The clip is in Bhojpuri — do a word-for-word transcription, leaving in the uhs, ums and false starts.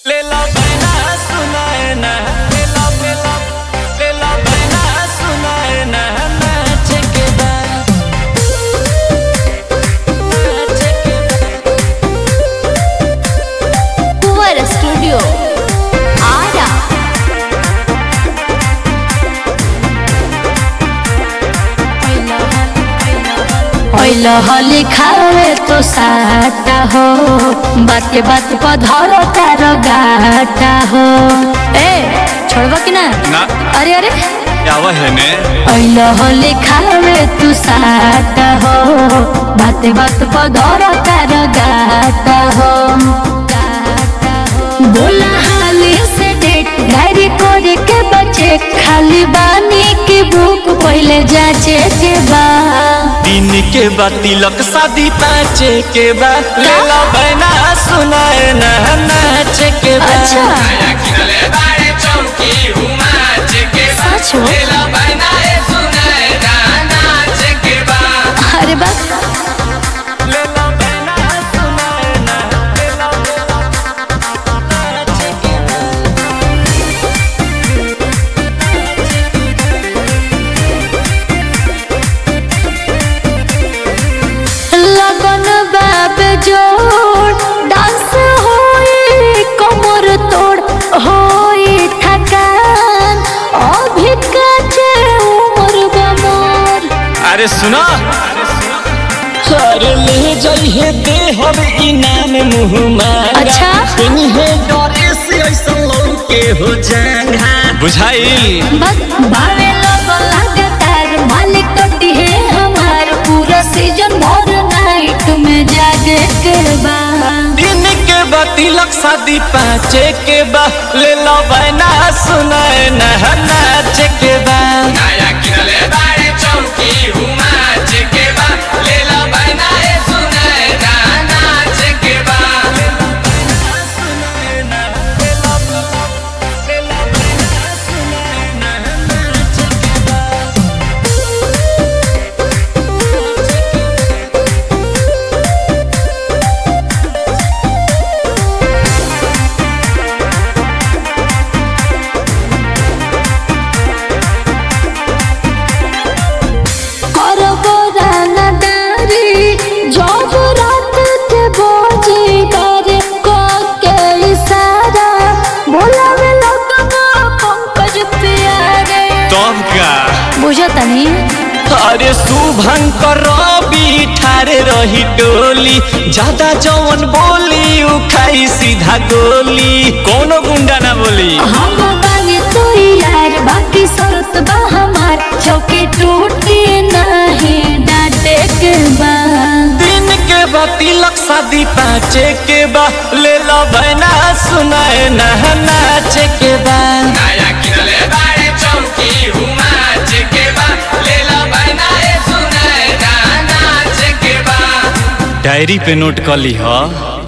ले लो बहना सुनाए ना ले लो ले लो ले लो बहना सुनाए ना नाच के बाद नाच के बाद कुंवर स्टूडियो आरा। ओइला होली खावे तो साटा हो, बात बात पर धरो तारो गाटा हो। ए छोड़बा कि ना? ना अरे अरे क्या वह है ने ओइला होली खावे तू साटा हो, बात बात पर धरो तारो गाटा हो। बोला हाली से डेट गाड़ी करे के बचे, खाली बानी की भूख पहले जाचे के बा। दिन के बाद तिलक शादी पाँचे के बाद ले लो बहना सुनाए ना नाच के बाद अच्छा सच हो? अरे बस ले लो बहना सुनाए ना ले लो ले लो नाच के बाद लगन बाब जोड़ डांस होई कमर तोड़ होई थकान, अभी काचे उम्र बमोर। अरे सुना अरे ले जाइए दे हम इनाम मुँह मांगा अच्छा? है डरे से ऐसा लौके हो जाएगा बुझाई बस भावे लोगो लगातार, मालिक टोटी है हमार, पूरा सीजन भर नाइट में जागे के बा। दिन के बाद तिलक शादी पाँचे के बाद ले लो बहना सुनाए ना नाच के बाद करबो रानादारी, जब रात के बोझी करे क के इशारा, बोलावे लोगना पंकज प्यारे। तब का बुझतनी अरे शुभंकर रवि ठारे रही टोली, ज्यादा जवन बोली उखाई सीधा गोली, कोनो गुंडा ना बोली हम बागे तो यार, बाकी शर्त बा हमार, चौकी टूटी नहीं डांटे के बा। दिन के बाद तिलक शादी पाँचे के बाद ले लो बहना सुनाए ना नाच के बाद डायरी पे नोट कर ली हो।